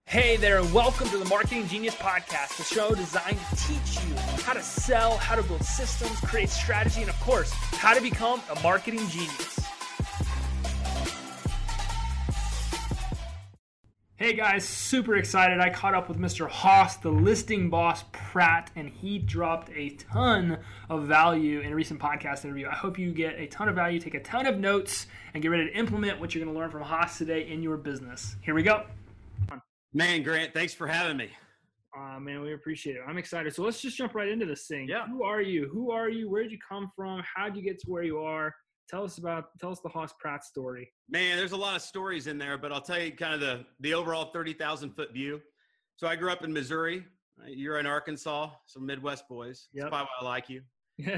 Hey there, and welcome to the Marketing Genius Podcast, the show designed to teach you how to sell, how to build systems, create strategy, and of course, how to become a marketing genius. Hey guys, super excited. I caught up with Mr. Haas, the listing boss Pratt, and he dropped a ton of value in a recent podcast interview. I hope you get a ton of value, take a ton of notes, and get ready to implement what you're going to learn from Haas today in your business. Here we go. Man, Grant, thanks for having me. Man, we appreciate it. I'm excited. So let's just jump right into this thing. Yeah. Who are you? Where did you come from? How did you get to where you are? Tell us the Haas Pratt story. Man, there's a lot of stories in there, but I'll tell you kind of the overall 30,000-foot view. So I grew up in Missouri. You're in Arkansas, some Midwest boys. Yep. That's probably why I like you.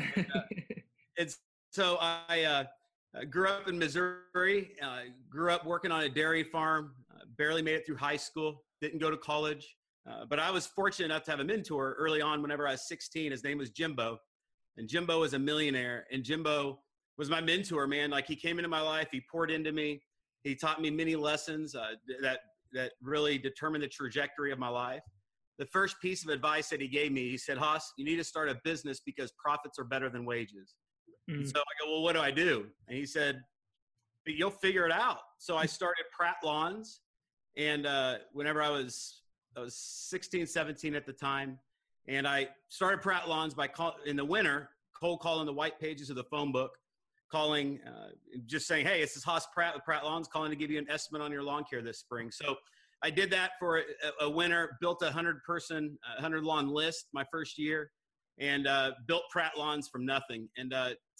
So I grew up in Missouri, grew up working on a dairy farm, barely made it through high school, didn't go to college. But I was fortunate enough to have a mentor early on whenever I was 16. His name was Jimbo. And Jimbo was a millionaire. And Jimbo was my mentor, man. Like, he came into my life. He poured into me. He taught me many lessons that really determined the trajectory of my life. The first piece of advice that he gave me, he said, Haas, you need to start a business because profits are better than wages. Mm-hmm. So I go, well, what do I do? And he said, you'll figure it out. So I started Pratt Lawns. And whenever I was 16, 17 at the time, and I started Pratt Lawns by in the winter, cold calling the white pages of the phone book, calling, just saying, hey, this is Haas Pratt with Pratt Lawns, calling to give you an estimate on your lawn care this spring. So I did that for a winter, built a 100-person, 100-lawn list my first year, and built Pratt Lawns from nothing. And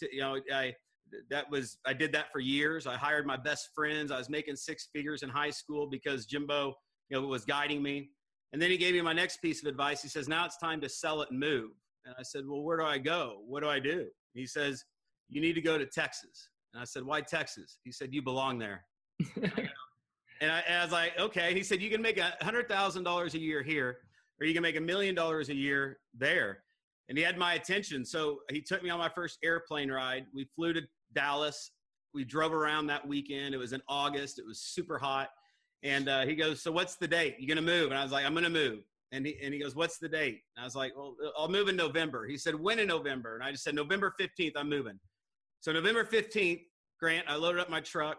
I did that for years. I hired my best friends. I was making six figures in high school because Jimbo, was guiding me. And then he gave me my next piece of advice. He says, now it's time to sell it and move. And I said, well, where do I go? What do I do? He says, you need to go to Texas. And I said, why Texas? He said, you belong there. And I was like, okay. He said, you can make $100,000 a year here, or you can make $1 million a year there. And he had my attention. So he took me on my first airplane ride. We flew to Dallas. We drove around that weekend. It was in August. It was super hot. And he goes, so what's the date? You going to move? And I was like, I'm going to move. And he goes, what's the date? And I was like, well, I'll move in November. He said, when in November? And I just said, November 15th, I'm moving. So November 15th, Grant, I loaded up my truck,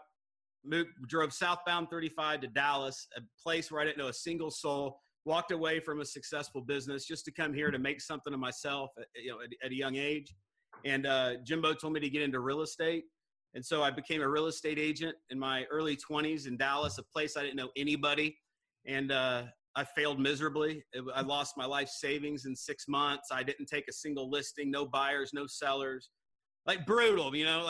drove southbound 35 to Dallas, a place where I didn't know a single soul, walked away from a successful business just to come here to make something of myself at a young age. And Jimbo told me to get into real estate. And so I became a real estate agent in my early 20s in Dallas, a place I didn't know anybody. And I failed miserably. I lost my life savings in 6 months. I didn't take a single listing, no buyers, no sellers. Like, brutal,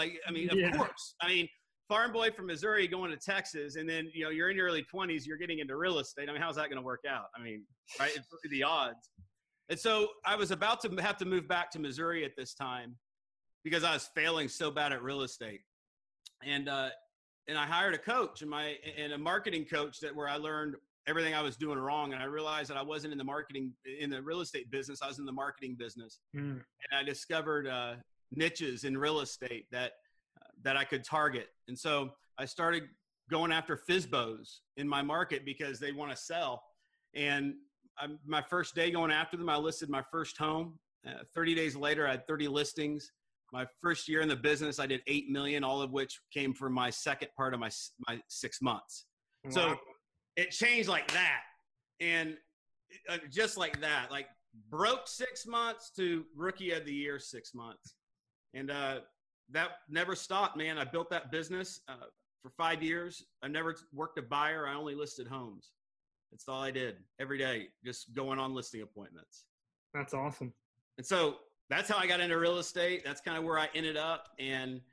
of course. I mean, farm boy from Missouri going to Texas, and then, you're in your early 20s, you're getting into real estate. I mean, how's that going to work out? I mean, right? It's really the odds. And so I was about to have to move back to Missouri at this time because I was failing so bad at real estate. And I hired a coach and a marketing coach where I learned everything I was doing wrong. And I realized that I wasn't in the real estate business. I was in the marketing business. And I discovered niches in real estate that I could target. And so I started going after FSBOs in my market because they want to sell. And my first day going after them, I listed my first home. 30 days later, I had 30 listings. My first year in the business, I did 8 million, all of which came from my second part of my 6 months. Wow. So it changed like that. And just like that, like broke 6 months to rookie of the year 6 months. And that never stopped, man. I built that business for 5 years. I never worked a buyer. I only listed homes. That's all I did every day, just going on listing appointments. That's awesome. And so that's how I got into real estate. That's kind of where I ended up. And,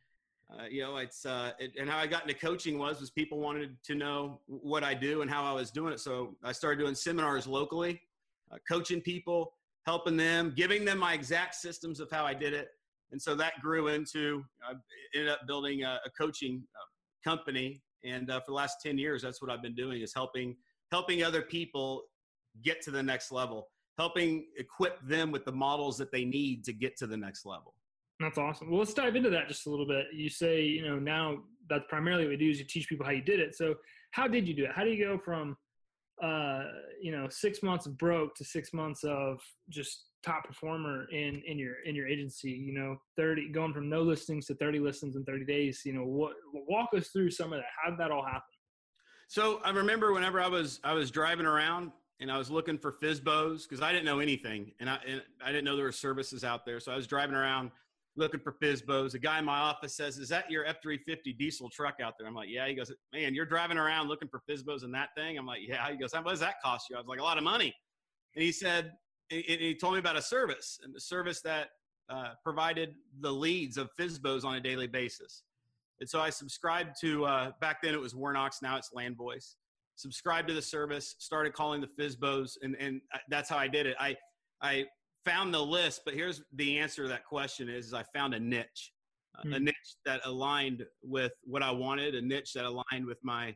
and how I got into coaching was people wanted to know what I do and how I was doing it. So I started doing seminars locally, coaching people, helping them, giving them my exact systems of how I did it. And so that grew into, I ended up building a coaching company. And for the last 10 years, that's what I've been doing, is helping other people get to the next level, helping equip them with the models that they need to get to the next level. That's awesome. Well, let's dive into that just a little bit. You say, now that's primarily what we do is you teach people how you did it. So how did you do it? How do you go from 6 months of broke to 6 months of just top performer in your agency, 30, going from no listings to 30 listings in 30 days, walk us through some of that. How did that all happen? So I remember whenever I was driving around and I was looking for FSBOs, because I didn't know anything, and I didn't know there were services out there. So I was driving around looking for FSBOs. A guy in my office says, "Is that your F-350 diesel truck out there?" I'm like, "Yeah." He goes, "Man, you're driving around looking for FSBOs in that thing?" I'm like, "Yeah." He goes, "What does that cost you?" I was like, "A lot of money." And he said, he told me about a service, and the service that provided the leads of FSBOs on a daily basis. And so I subscribed to, back then it was Warnox, now it's Landvoice. Subscribed to the service, started calling the FSBOs, and that's how I did it. I found the list, but here's the answer to that question is I found a niche, a niche that aligned with what I wanted, a niche that aligned with my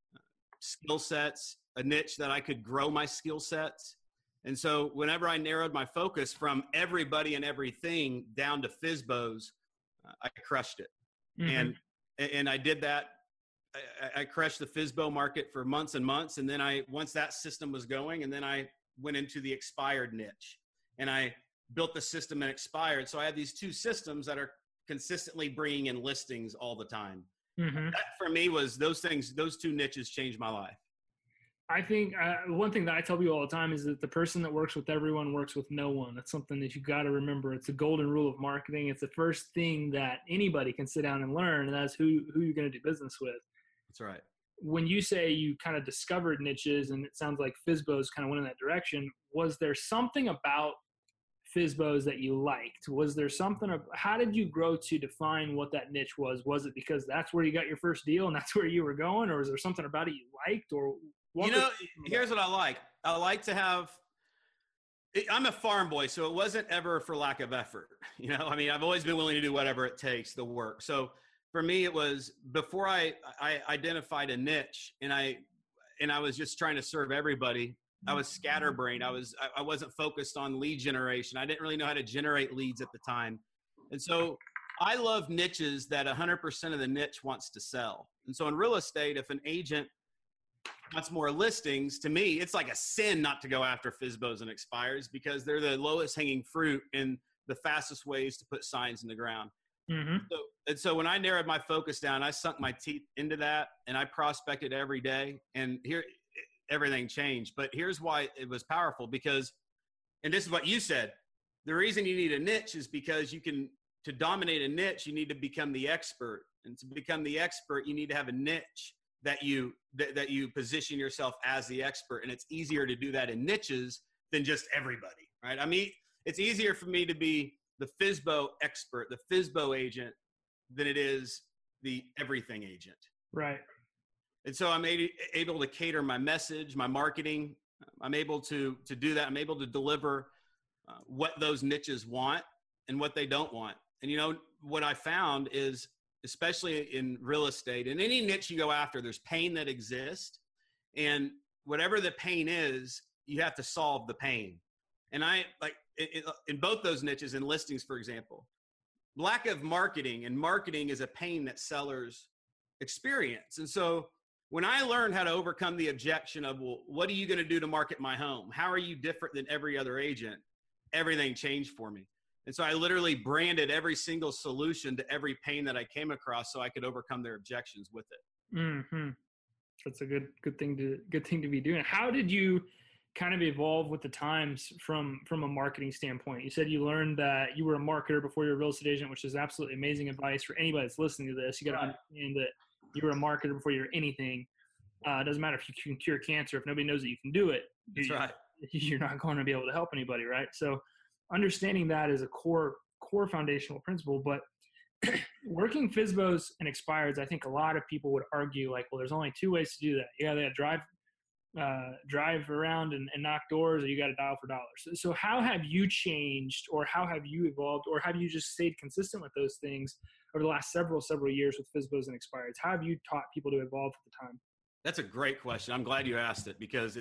skill sets, a niche that I could grow my skill sets. And so whenever I narrowed my focus from everybody and everything down to FSBOs, I crushed it. Mm-hmm. And I did that. I crushed the FSBO market for months and months. And then once that system was going, and then I went into the expired niche, and I built the system and expired. So I have these two systems that are consistently bringing in listings all the time. Mm-hmm. That for me was those two niches changed my life. I think one thing that I tell people all the time is that the person that works with everyone works with no one. That's something that you got to remember. It's a golden rule of marketing. It's the first thing that anybody can sit down and learn, and that's who you're going to do business with. That's right. When you say you kind of discovered niches, and it sounds like FSBOs kind of went in that direction, was there something about FSBOs that you liked? Was there something how did you grow to define what that niche was? Was it because that's where you got your first deal and that's where you were going, or was there something about it you liked? Or here's what I like. I like to have, I'm a farm boy, so it wasn't ever for lack of effort. I mean, I've always been willing to do whatever it takes, the work. So for me, it was before I identified a niche and I was just trying to serve everybody. I was scatterbrained. I wasn't focused on lead generation. I didn't really know how to generate leads at the time. And so I love niches that 100% of the niche wants to sell. And so in real estate, if an agent wants more listings, to me, it's like a sin not to go after FSBOs and expires, because they're the lowest hanging fruit and the fastest ways to put signs in the ground. Mm-hmm. So when I narrowed my focus down, I sunk my teeth into that, and I prospected every day, and everything changed. But here's why it was powerful, because, and this is what you said, the reason you need a niche is because to dominate a niche, you need to become the expert. And to become the expert, you need to have a niche that you position yourself as the expert. And it's easier to do that in niches than just everybody, right? I mean, it's easier for me to be the FSBO expert, the FSBO agent, than it is the everything agent. Right. And so I'm able to cater my message, my marketing. I'm able to do that. I'm able to deliver what those niches want and what they don't want. And what I found is, especially in real estate, in any niche you go after, there's pain that exists. And whatever the pain is, you have to solve the pain. And in both those niches, in listings, for example, lack of marketing, and marketing is a pain that sellers experience. And so when I learned how to overcome the objection of, well, what are you going to do to market my home? How are you different than every other agent? Everything changed for me. And so I literally branded every single solution to every pain that I came across so I could overcome their objections with it. Mm-hmm. That's a good thing to be doing. How did you kind of evolve with the times from a marketing standpoint? You said you learned that you were a marketer before you were a real estate agent, which is absolutely amazing advice for anybody that's listening to this. You got to understand that you were a marketer before you were anything. It doesn't matter if you can cure cancer. If nobody knows that you can do it, that's right. You're not going to be able to help anybody, right? So understanding that is a core foundational principle. But working FSBOs and expireds, I think a lot of people would argue like, well, there's only two ways to do that. You got to drive around and knock doors, or you got to dial for dollars. So how have you changed, or how have you evolved, or have you just stayed consistent with those things over the last several years with FSBOs and expireds? How have you taught people to evolve at the time? That's a great question. I'm glad you asked it, because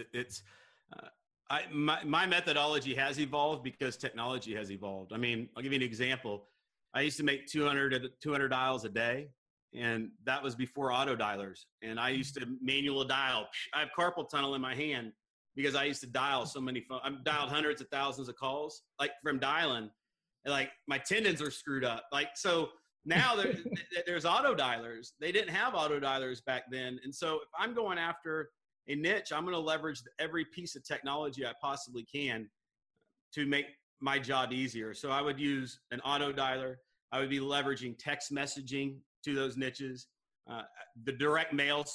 my methodology has evolved because technology has evolved. I mean, I'll give you an example. I used to make 200 dials a day, and that was before auto dialers. And I used to manual dial. I have carpal tunnel in my hand. because I used to dial so many phones. I've dialed hundreds of thousands of calls, like from dialing, and like my tendons are screwed up. Like, so now there's auto dialers. They didn't have auto dialers back then. And so if I'm going after a niche, I'm going to leverage every piece of technology I possibly can to make my job easier. So I would use an auto dialer. I would be leveraging text messaging to those niches, the direct mail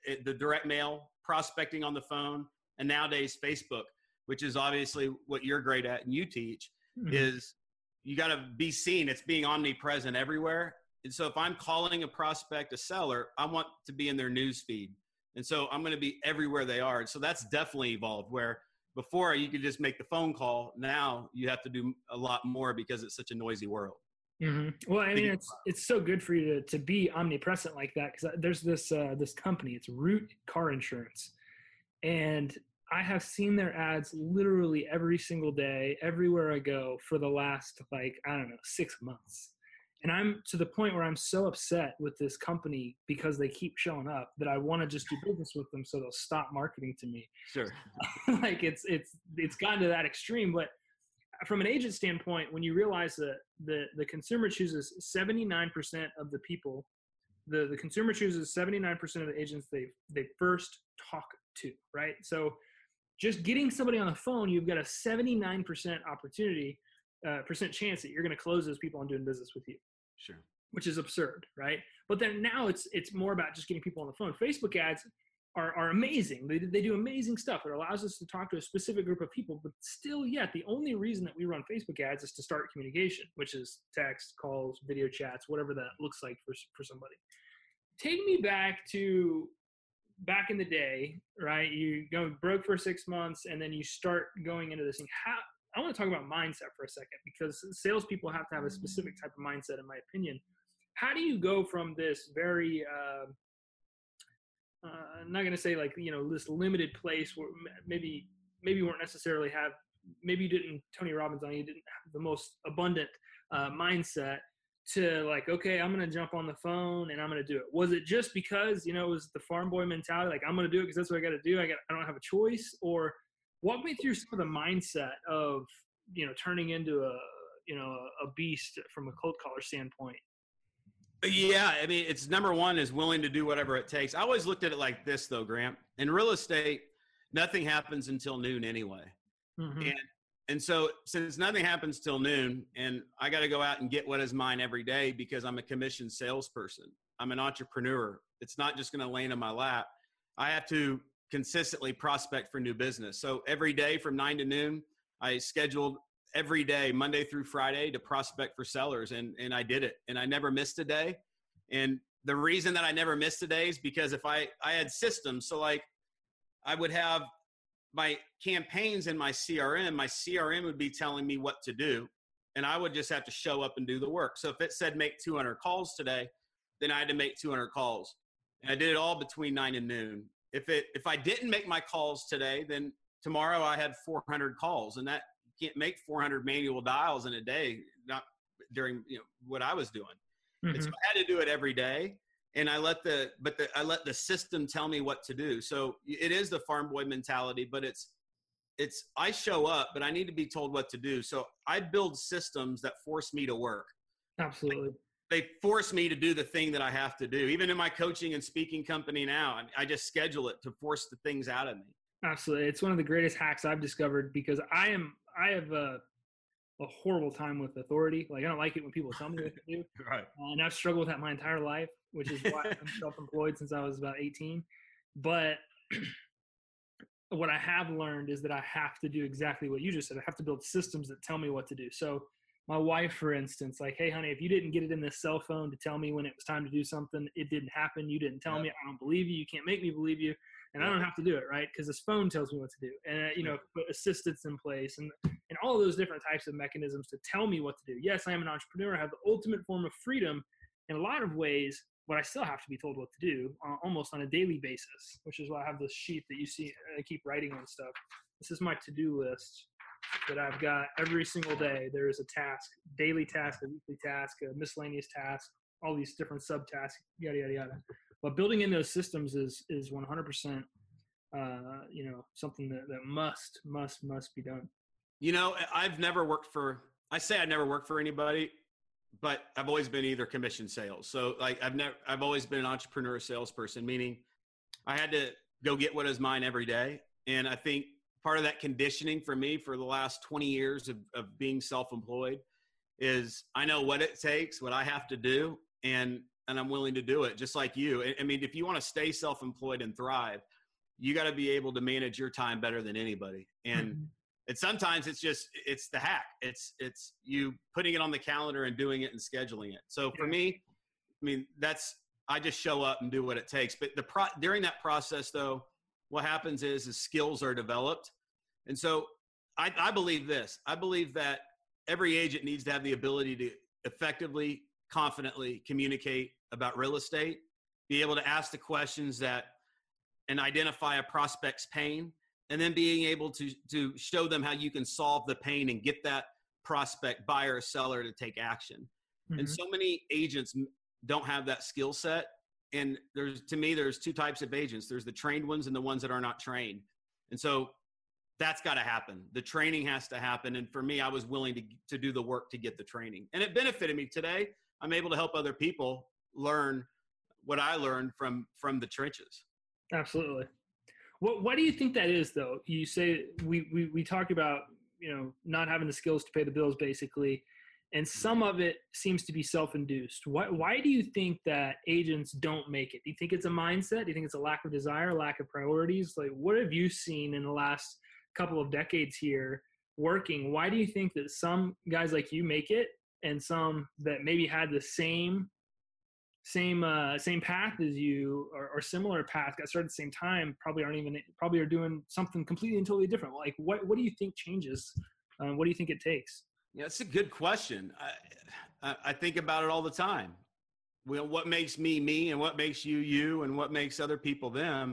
prospecting on the phone, and nowadays Facebook, which is obviously what you're great at and you teach, is you got to be seen. It's being omnipresent everywhere. And so if I'm calling a prospect, a seller, I want to be in their news feed. And so I'm going to be everywhere they are. And so that's definitely evolved, where before you could just make the phone call. Now you have to do a lot more because it's such a noisy world. Well, I mean, it's so good for you to be omnipresent like that, because there's this company, it's Root Car Insurance, and I have seen their ads literally every single day, everywhere I go for the last, 6 months. And I'm to the point where I'm so upset with this company because they keep showing up that I want to just do business with them so they'll stop marketing to me. Sure. Like it's gotten to that extreme. But from an agent standpoint, when you realize that the consumer chooses 79% of the people, the consumer chooses 79% of the agents they first talk to, right? So just getting somebody on the phone, you've got a 79% opportunity, percent chance that you're going to close those people on doing business with you. Sure. Which is absurd, right? But then now it's more about just getting people on the phone. Facebook ads are amazing. They do amazing stuff. It allows us to talk to a specific group of people, but still yet the only reason that we run Facebook ads is to start communication, which is text, calls, video chats, whatever that looks like for somebody. Take me back in the day, right? You go broke for 6 months and then you start going into this thing. I want to talk about mindset for a second, because salespeople have to have a specific type of mindset, in my opinion. How do you go from this very, I'm not going to say this limited place where maybe you weren't necessarily maybe you didn't, Tony Robbins on you didn't have the most abundant mindset, to okay, I'm going to jump on the phone and I'm going to do it. Was it just because, it was the farm boy mentality, like I'm going to do it because that's what I got to do. I don't have a choice? Or walk me through some of the mindset of, turning into a beast from a cold caller standpoint. Yeah. I mean, it's number one is willing to do whatever it takes. I always looked at it like this though, Grant. In real estate, nothing happens until noon anyway. Mm-hmm. And so since nothing happens till noon, and I got to go out and get what is mine every day because I'm a commissioned salesperson, I'm an entrepreneur. It's not just going to land in my lap. I have to consistently prospect for new business. So every day from 9 to noon, I scheduled every day, Monday through Friday, to prospect for sellers. And I did it. And I never missed a day. And the reason that I never missed a day is because if I had systems, so like I would have my campaigns in my CRM would be telling me what to do. And I would just have to show up and do the work. So if it said make 200 calls today, then I had to make 200 calls. And I did it all between 9 and noon. If I didn't make my calls today, then tomorrow I had 400 calls, and that you can't make 400 manual dials in a day, not during what I was doing. Mm-hmm. And so I had to do it every day, and I let the system tell me what to do. So it is the farm boy mentality, but it's I show up, but I need to be told what to do. So I build systems that force me to work. Absolutely. They force me to do the thing that I have to do. Even in my coaching and speaking company now, I just schedule it to force the things out of me. Absolutely. It's one of the greatest hacks I've discovered, because I have a horrible time with authority. Like, I don't like it when people tell me what to do. Right. And I've struggled with that my entire life, which is why I'm self-employed since I was about 18. But what I have learned is that I have to do exactly what you just said. I have to build systems that tell me what to do. So my wife, for instance, like, hey, honey, if you didn't get it in this cell phone to tell me when it was time to do something, it didn't happen. You didn't tell me. I don't believe you. You can't make me believe you. And I don't have to do it, right? Because this phone tells me what to do. And, put assistants in place and all of those different types of mechanisms to tell me what to do. Yes, I am an entrepreneur. I have the ultimate form of freedom in a lot of ways, but I still have to be told what to do almost on a daily basis, which is why I have this sheet that you see. I keep writing on stuff. This is my to-do list that I've got every single day. There is a task, daily task, a weekly task, a miscellaneous task, all these different subtasks, yada, yada, yada. But building in those systems is 100% something that must be done. I say I never worked for anybody, but I've always been either commission sales. So like I've always been an entrepreneur salesperson, meaning I had to go get what is mine every day. And I think part of that conditioning for me for the last 20 years of being self-employed is I know what it takes, what I have to do, and I'm willing to do it just like you. I mean, if you want to stay self-employed and thrive, you got to be able to manage your time better than anybody. And sometimes it's the hack. It's you putting it on the calendar and doing it and scheduling it. So for me, I mean, I just show up and do what it takes. But during that process though, what happens is skills are developed. And so I believe this. I believe that every agent needs to have the ability to effectively, confidently communicate about real estate, be able to ask the questions and identify a prospect's pain, and then being able to show them how you can solve the pain and get that prospect, buyer or seller, to take action. And so many agents don't have that skill set. And there's two types of agents. There's the trained ones and the ones that are not trained. And so that's got to happen. The training has to happen. And for me, I was willing to do the work to get the training. And it benefited me. Today, I'm able to help other people learn what I learned from the trenches. Absolutely. Why do you think that is, though? You say we talk about, not having the skills to pay the bills, basically, and some of it seems to be self-induced. Why do you think that agents don't make it? Do you think it's a mindset? Do you think it's a lack of desire, lack of priorities? Like, what have you seen in the last couple of decades here working? Why do you think that some guys like you make it and some that maybe had the same path as you or similar path, got started at the same time, probably are doing something completely and totally different? Like, what do you think changes? What do you think it takes? Yeah, it's a good question. I think about it all the time. Well, what makes me me, and what makes you you, and what makes other people them?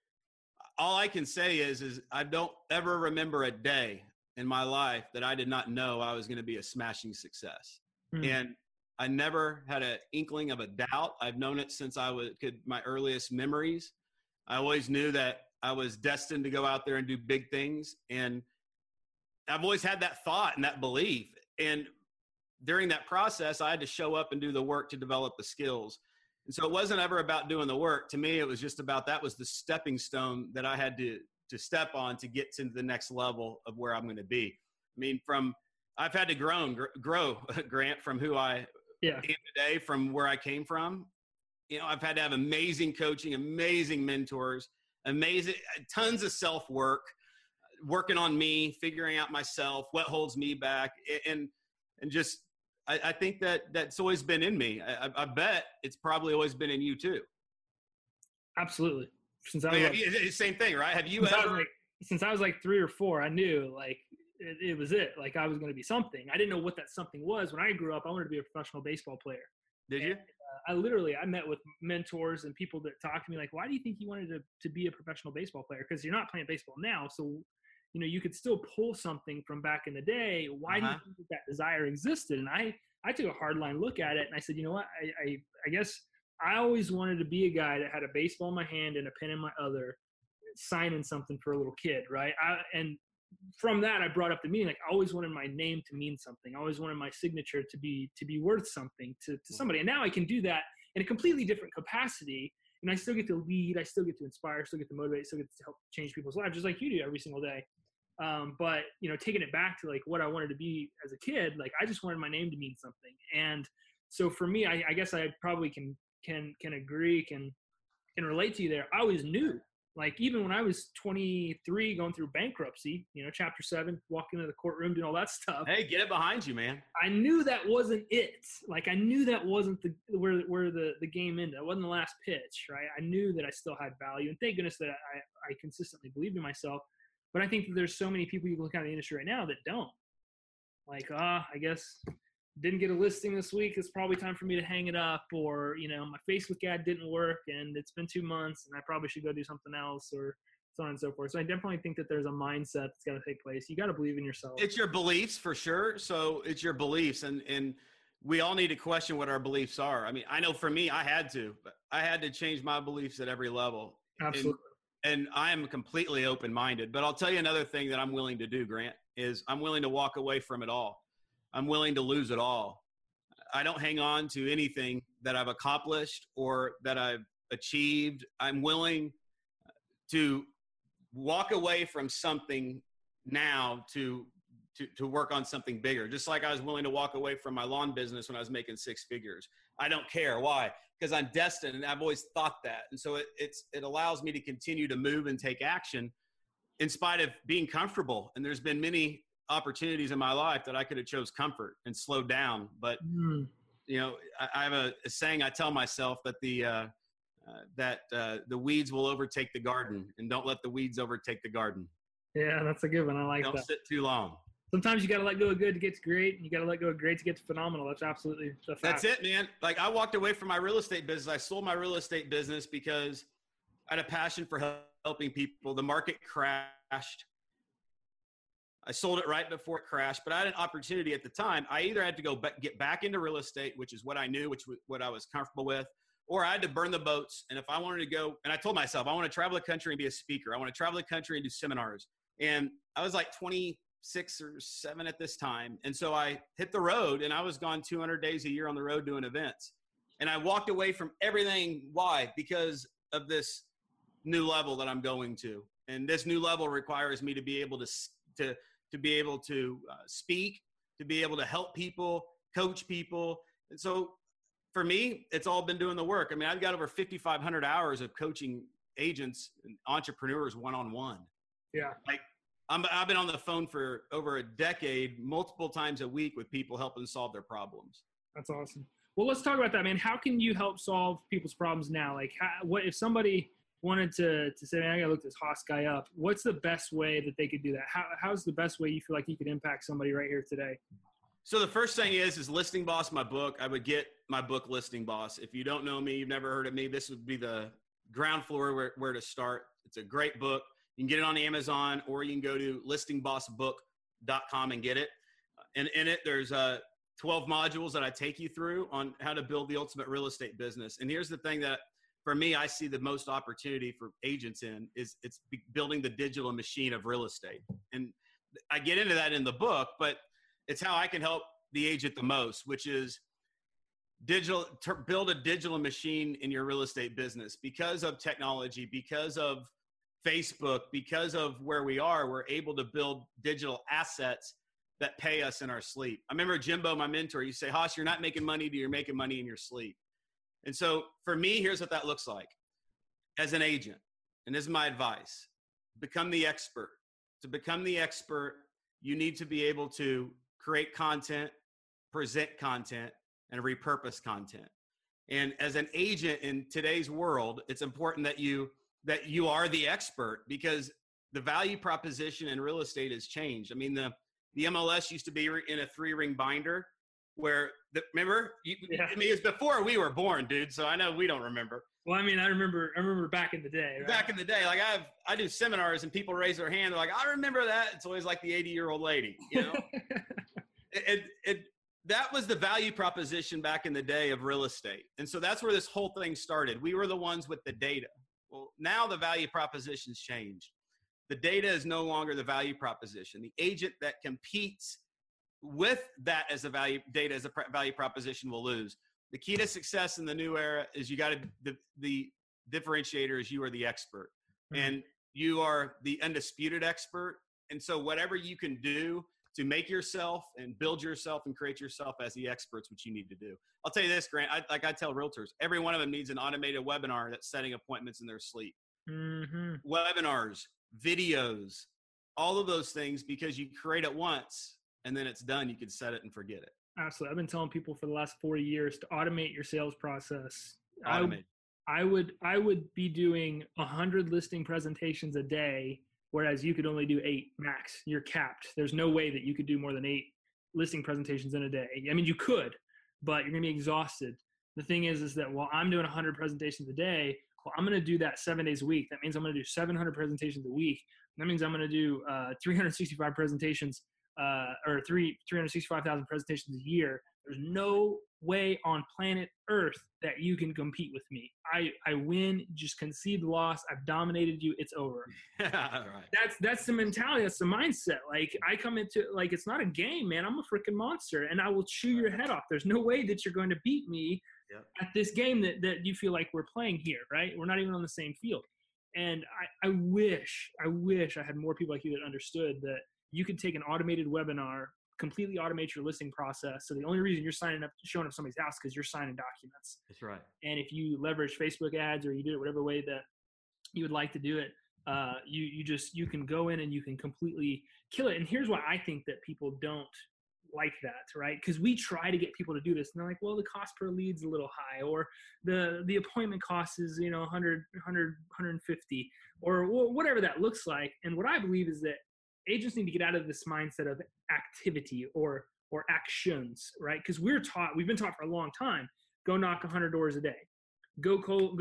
All I can say is I don't ever remember a day in my life that I did not know I was going to be a smashing success. And I never had an inkling of a doubt. I've known it since my earliest memories. I always knew that I was destined to go out there and do big things. And I've always had that thought and that belief. And during that process, I had to show up and do the work to develop the skills. And so it wasn't ever about doing the work. To me, it was just about, that was the stepping stone that I had to step on to get to the next level of where I'm going to be. I mean, I've had to grow, Grant, from who I am today, from where I came from. I've had to have amazing coaching, amazing mentors, tons of self-work, working on me, figuring out myself, what holds me back. And just, I think that's always been in me. I bet it's probably always been in you too. Absolutely. Same thing, right? Have you ever? Since I was like 3 or 4, I knew like it was it. Like I was going to be something. I didn't know what that something was. When I grew up, I wanted to be a professional baseball player. Did you? I met with mentors and people that talked to me like, why do you think you wanted to be a professional baseball player? Because you're not playing baseball now. So, you could still pull something from back in the day. Why do you think that desire existed? And I took a hard line look at it and I said, you know what? I guess I always wanted to be a guy that had a baseball in my hand and a pen in my other, signing something for a little kid, right? And from that, I brought up the meaning. Like, I always wanted my name to mean something. I always wanted my signature to be worth something to somebody. And now I can do that in a completely different capacity. And I still get to lead. I still get to inspire. I still get to motivate. I still get to help change people's lives, just like you do every single day. But taking it back to like what I wanted to be as a kid, like I just wanted my name to mean something. And so for me, I guess I probably can agree, can relate to you there. I always knew. Like, even when I was 23 going through bankruptcy, Chapter 7, walking into the courtroom, doing all that stuff. Hey, get it behind you, man. I knew that wasn't it. Like, I knew that wasn't where the game ended. That wasn't the last pitch, right? I knew that I still had value. And thank goodness that I consistently believed in myself. But I think that there's so many people you look at in the industry right now that don't. Like, I guess didn't get a listing this week. It's probably time for me to hang it up, or, my Facebook ad didn't work and it's been 2 months and I probably should go do something else, or so on and so forth. So I definitely think that there's a mindset that's got to take place. You got to believe in yourself. It's your beliefs for sure. So it's your beliefs, and we all need to question what our beliefs are. I mean, I know for me, I had to change my beliefs at every level. Absolutely. And I am completely open-minded. But I'll tell you another thing that I'm willing to do, Grant, is I'm willing to walk away from it all. I'm willing to lose it all. I don't hang on to anything that I've accomplished or that I've achieved. I'm willing to walk away from something now to work on something bigger. Just like I was willing to walk away from my lawn business when I was making six figures. I don't care. Why? Because I'm destined, and I've always thought that. And so it allows me to continue to move and take action in spite of being comfortable. And there's been many opportunities in my life that I could have chose comfort and slowed down. But, you know, I have a saying I tell myself that the weeds will overtake the garden, and don't let the weeds overtake the garden. Yeah, that's a good one. I like that. Don't sit too long. Sometimes you got to let go of good to get to great, and you got to let go of great to get to phenomenal. That's absolutely the fact. That's it, man. Like, I walked away from my real estate business. I sold my real estate business because I had a passion for helping people. The market crashed. I sold it right before it crashed, but I had an opportunity at the time. I either had to go get back into real estate, which is what I knew, which was what I was comfortable with, or I had to burn the boats. And if I wanted to go, and I told myself, I want to travel the country and be a speaker. I want to travel the country and do seminars. And I was like 26 or 7 at this time. And so I hit the road, and I was gone 200 days a year on the road doing events. And I walked away from everything. Why? Because of this new level that I'm going to. And this new level requires me to be able to be able to speak, to be able to help people, coach people. And so for me, it's all been doing the work. I mean, I've got over 5,500 hours of coaching agents and entrepreneurs one-on-one. Yeah. Like, I've been on the phone for over a decade, multiple times a week with people helping solve their problems. That's awesome. Well, let's talk about that, man. How can you help solve people's problems now? Like, what if somebody wanted to say, man, I got to look this Haas guy up. What's the best way that they could do that? How's the best way you feel like you could impact somebody right here today? So the first thing is Listing Boss, my book. I would get my book, Listing Boss. If you don't know me, you've never heard of me, this would be the ground floor where to start. It's a great book. You can get it on Amazon, or you can go to listingbossbook.com and get it. And in it, there's 12 modules that I take you through on how to build the ultimate real estate business. And here's the thing that, for me, I see the most opportunity for agents in is it's building the digital machine of real estate. And I get into that in the book, but it's how I can help the agent the most, which is build a digital machine in your real estate business. Because of technology, because of Facebook, because of where we are, we're able to build digital assets that pay us in our sleep. I remember Jimbo, my mentor, you say, Haas, you're not making money till you're making money in your sleep. And so for me, here's what that looks like. As an agent, and this is my advice, become the expert. To become the expert, you need to be able to create content, present content, and repurpose content. And as an agent in today's world, it's important that you are the expert, because the value proposition in real estate has changed. I mean, the MLS used to be in a 3-ring binder where remember, I mean, it's before we were born, dude. So I know we don't remember. Well, I mean, I remember back in the day. Right? Back in the day, like I do seminars and people raise their hand. They're like, I remember that. It's always like the 80-year-old lady, you know. That was the value proposition back in the day of real estate. And so that's where this whole thing started. We were the ones with the data. Well, now the value proposition's changed. The data is no longer the value proposition. The agent that competes with that as a value proposition will lose. The key to success in the new era is you got to, the differentiator is you are the expert, and you are the undisputed expert. And so whatever you can do to make yourself and build yourself and create yourself as the experts, which you need to do. I'll tell you this, Grant, I tell realtors, every one of them needs an automated webinar that's setting appointments in their sleep. Mm-hmm. Webinars, videos, all of those things, because you create it once and then it's done. You can set it and forget it. Absolutely. I've been telling people for the last 40 years to automate your sales process. Automate. I would be doing 100 listing presentations a day, whereas you could only do 8 max. You're capped. There's no way that you could do more than 8 listing presentations in a day. I mean, you could, but you're going to be exhausted. The thing is that while I'm doing 100 presentations a day, well, I'm going to do that 7 days a week. That means I'm going to do 700 presentations a week. That means I'm going to do 365 presentations or 365,000 presentations a year. There's no way on planet Earth that you can compete with me. I win. Just concede the loss. I've dominated you. It's over. Right. That's the mentality. That's the mindset. Like I come into like it's not a game, man. I'm a freaking monster, and I will chew your head off. There's no way that you're going to beat me at this game that you feel like we're playing here, right? We're not even on the same field. And I wish I had more people like you that understood that you could take an automated webinar, completely automate your listing process. So the only reason you're showing up at somebody's house because you're signing documents. That's right. And if you leverage Facebook ads or you do it whatever way that you would like to do it, you can go in and you can completely kill it. And here's why I think that people don't like that, right? Because we try to get people to do this, and they're like, well, the cost per lead's a little high, or the appointment cost is 100, 150, or whatever that looks like. And what I believe is that agents need to get out of this mindset of activity or actions, right? Because we've been taught for a long time, go knock 100 doors a day, go call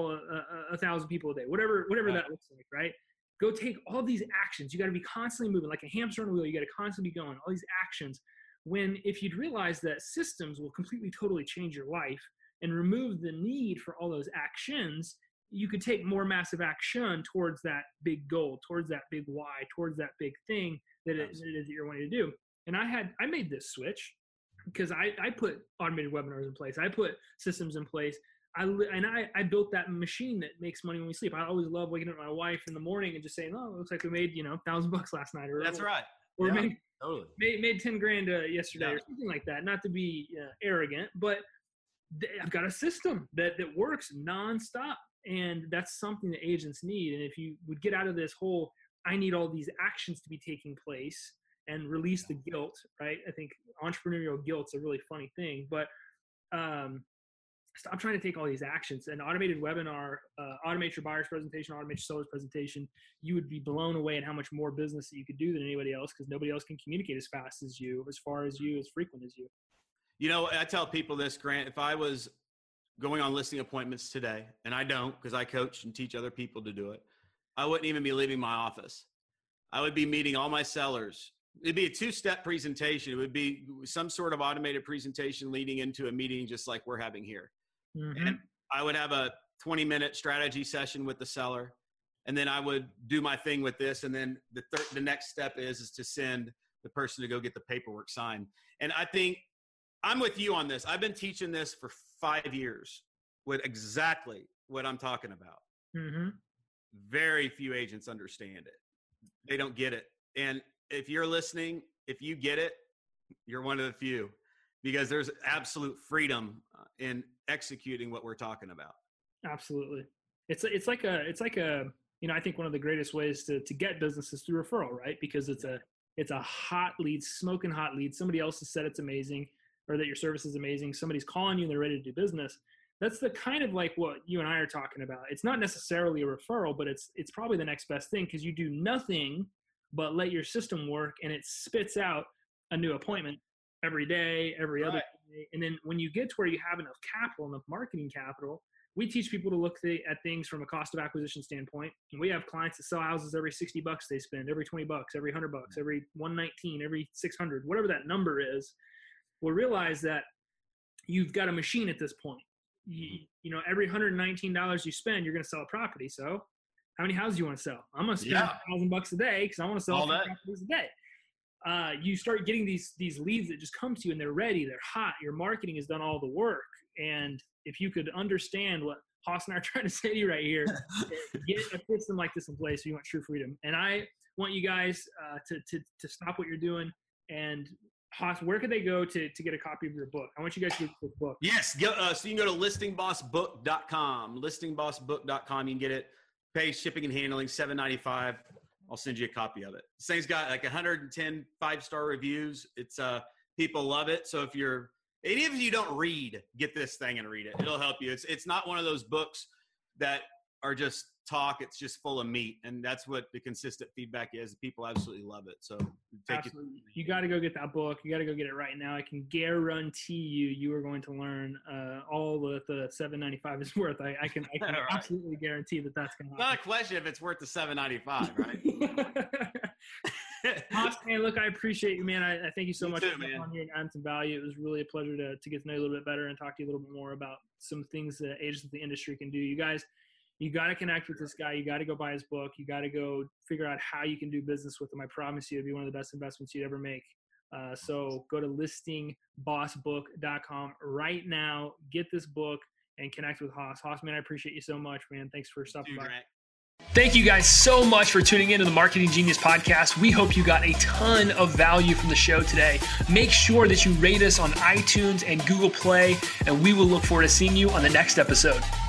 1,000 people a day, whatever that looks like, right? Go take all these actions. You got to be constantly moving like a hamster on a wheel. You got to constantly be going, all these actions. When if you'd realize that systems will completely, totally change your life and remove the need for all those actions, you could take more massive action towards that big goal, towards that big why, towards that big thing that it is that you're wanting to do. And I made this switch because I put automated webinars in place. I put systems in place. I built that machine that makes money when we sleep. I always love waking up my wife in the morning and just saying, "Oh, it looks like we made $1,000 last night," or that's right, or made 10 grand yesterday, or something like that. Not to be arrogant, but I've got a system that works nonstop, and that's something that agents need. And if you would get out of this whole, I need all these actions to be taking place and release the guilt, right? I think entrepreneurial guilt's a really funny thing, but stop trying to take all these actions. An automated webinar, automate your buyer's presentation, automate your seller's presentation. You would be blown away at how much more business that you could do than anybody else, because nobody else can communicate as fast as you, as far as you, as frequent as you. I tell people this, Grant, if I was going on listing appointments today, and I don't because I coach and teach other people to do it, I wouldn't even be leaving my office. I would be meeting all my sellers. It'd be a 2-step presentation. It would be some sort of automated presentation leading into a meeting just like we're having here. Mm-hmm. And I would have a 20-minute strategy session with the seller, and then I would do my thing with this. And then the next step is to send the person to go get the paperwork signed. And I think I'm with you on this. I've been teaching this for 5 years with exactly what I'm talking about. Mm-hmm. Very few agents understand it. They don't get it. And if you're listening, if you get it, you're one of the few, because there's absolute freedom in executing what we're talking about. Absolutely. It's like a, I think one of the greatest ways to get business is through referral, right? Because it's a hot lead, smoking hot lead. Somebody else has said it's amazing, or that your service is amazing. Somebody's calling you and they're ready to do business. That's the kind of like what you and I are talking about. It's not necessarily a referral, but it's probably the next best thing, because you do nothing but let your system work, and it spits out a new appointment every day, every other day. And then when you get to where you have enough capital, enough marketing capital, we teach people to look at things from a cost of acquisition standpoint. And we have clients that sell houses every $60 they spend, every $20, every $100, every $119, every $600, whatever that number is. We'll realize that you've got a machine at this point. Every $119 you spend, you're going to sell a property. So how many houses do you want to sell? I'm going to spend $1,000 a day because I want to sell 3 properties a day. You start getting these leads that just come to you, and they're ready, they're hot. Your marketing has done all the work. And if you could understand what Haas and I are trying to say to you right here, get a system like this in place, so you want true freedom. And I want you guys to stop what you're doing. And Haas, where could they go to get a copy of your book? I want you guys to get the book. Yes. So you can go to listingbossbook.com, listingbossbook.com. You can get it. Pay shipping and handling, $7.95. I'll send you a copy of it. This thing's got like 110 5-star reviews. It's people love it. So even if you don't read, get this thing and read it. It'll help you. It's not one of those books that are just talk. It's just full of meat, and that's what the consistent feedback is. People absolutely love it. So take it. You got to go get that book. You got to go get it right now. I can guarantee you are going to learn all that the $7.95 is worth. I can right. Absolutely guarantee that's going to happen. Not a question if it's worth the $7.95, right? Haas, man, look, I appreciate you, man. I thank you so much too, for coming man. on here and adding some value. It was really a pleasure to get to know you a little bit better and talk to you a little bit more about some things that agents of the industry can do. You guys, you got to connect with this guy. You got to go buy his book. You got to go figure out how you can do business with him. I promise you, it'll be one of the best investments you'd ever make. So go to listingbossbook.com right now. Get this book and connect with Haas. Haas, man, I appreciate you so much, man. Thanks for stopping by. Thank you guys so much for tuning into the Marketing Genius podcast. We hope you got a ton of value from the show today. Make sure that you rate us on iTunes and Google Play, and we will look forward to seeing you on the next episode.